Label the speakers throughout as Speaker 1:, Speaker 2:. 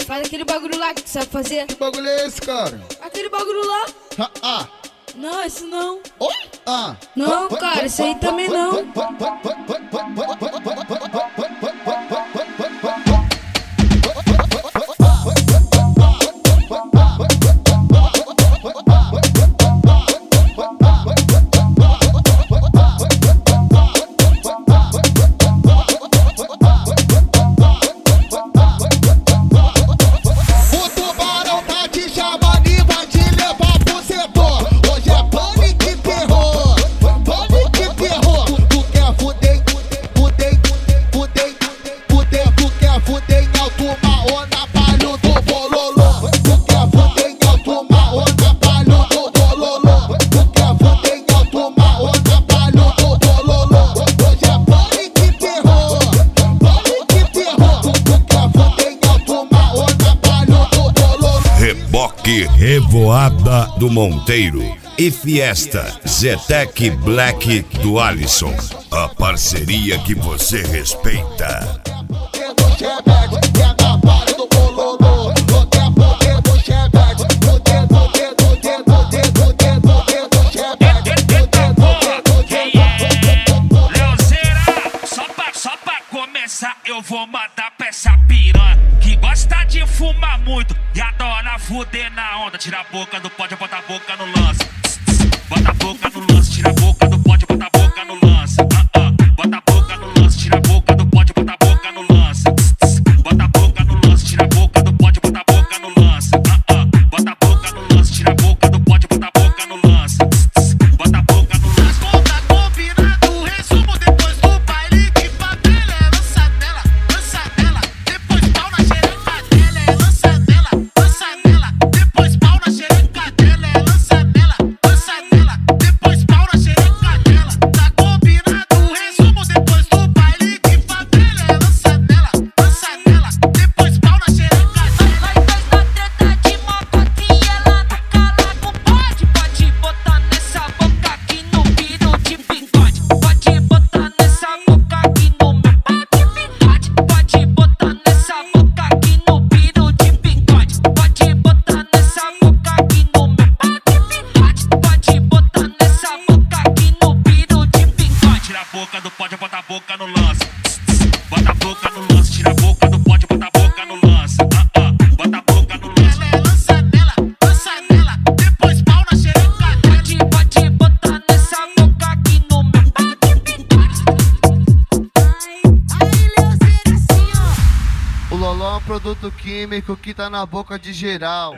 Speaker 1: Faz aquele bagulho lá que tu sabe fazer.
Speaker 2: Que bagulho é esse, cara?
Speaker 1: Aquele bagulho lá. Não, isso não.
Speaker 2: Oi?
Speaker 1: Não, cara, isso aí também não.
Speaker 3: Revoada do Monteiro e Fiesta Zetec Black do Alisson. A parceria que você respeita.
Speaker 4: Só pra começar, eu vou mandar pra essa piranha que gosta de fumar muito e adora fuder na onda. Tira a boca do pode, bota a boca no lance. Bota a boca no lance, tira a boca do pode, bota a boca no lance. Bota a boca no lance, tira a boca do pode, bota a boca no lance. Bota a boca no lance, tira a boca do pode, bota a boca no lance. Bota a boca no lance, tira a boca do pode, bota a boca no lance. Bota a boca no lance.
Speaker 5: Conta combinado, resumo depois do baile de favela. É lança nela, depois pau na xereca dela. É lança nela, depois pau na xereca dela. É lança nela, depois pau na xereca dela. Tá combinado, resumo depois do baile de favela. É lança nela, depois pau na xereca dela.
Speaker 6: Vai da treta de mocoquinha, ela tá calada. Pode botar nessa boca aqui no piro de bigode. Pode botar nessa boca aqui no meu pau de bigode. Pode botar nessa boca aqui no piro de bigode. Pode botar nessa boca aqui no meu pau de bigode. Pode botar nessa boca aqui no piro de bigode.
Speaker 4: Tira a boca do pode, bota a boca no lance. Bota a boca no lance, tira a boca do pode, bota a boca no lance. Bota a boca no lance.
Speaker 5: Ela é lança nela, depois pau na xereca dela.
Speaker 6: Pode botar nessa boca aqui no meu pau de bigode.
Speaker 5: Aí, Leozeira, assim, ó.
Speaker 7: O Loló é um produto químico que tá na boca de geral.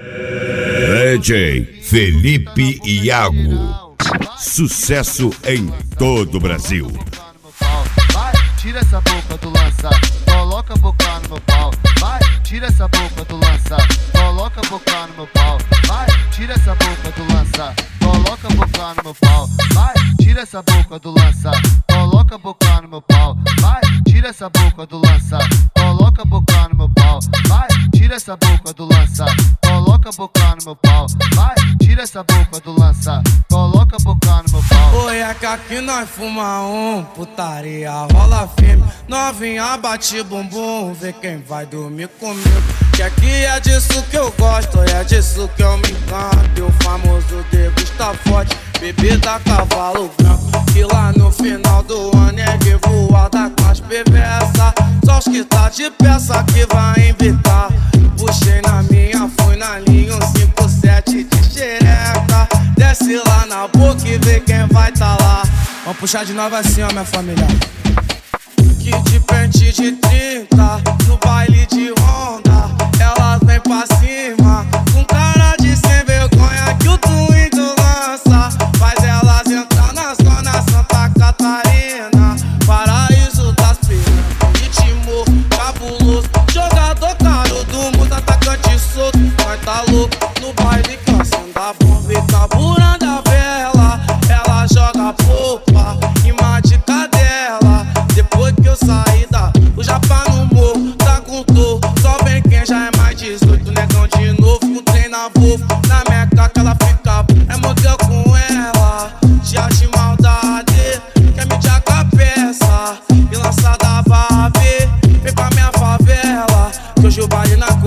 Speaker 3: DJ Felipe Iago. Sucesso em todo o Brasil.
Speaker 7: Vai, tira essa boca do lança, coloca a boca no meu pau. Vai, tira essa boca do lança, coloca a boca no meu pau. Vai, tira essa boca do lança, coloca a boca no meu pau. Vai, tira essa boca do lança, coloca a boca no meu pau. Vai, tira essa boca do lança, coloca a boca no meu pau. Vai, tira essa boca do lança, coloca a boca no meu pau. Vai, tira essa boca do lança, coloca a boca no meu pau.
Speaker 8: Oi, é que aqui nós fuma putaria rola firme. Novinha bate bumbum, vê quem vai dormir comigo. Que aqui é disso que eu gosto, é disso que eu me encanto. E o famoso degusta forte, bebida cavalo branco. E lá no final do ano é revoada com as perversas. Só os que tá de peça que vai invitar. Puxei na minha, fui na linha, 157 de xereca. Desce lá na boca e vê quem vai tá lá. Vamos puxar de novo assim, ó, minha família. Que de pente de 30, no baile de Honda, elas vem pra cima, com cara de sem vergonha que o Twitter lança. Faz elas entrar na zona Santa Catarina, paraíso das piranhas, ritmo cabuloso. Jogador caro do mundo, atacante solto, nós tá louco no baile, cansando a bomba e carburando a vela. Ela joga popa, rima de cadela. Depois que eu saí o japa no morro, tá com dor. Só vem quem já é mais 18, negão de novo, com trem na Volvo. Na Meca que ela fica, é modelo com ela. Dia de maldade, quer me tirar com a peça. E lançada vai ver, vem pra minha favela, que hoje o baile na cor.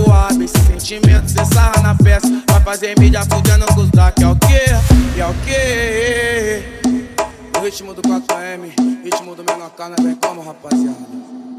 Speaker 8: Coab, esse sentimento, cê sarra na festa. Vai fazer mídia fudendo com os DAC, é o quê? É o quê? O ritmo do 4M, ritmo do menor carna, vem como, rapaziada?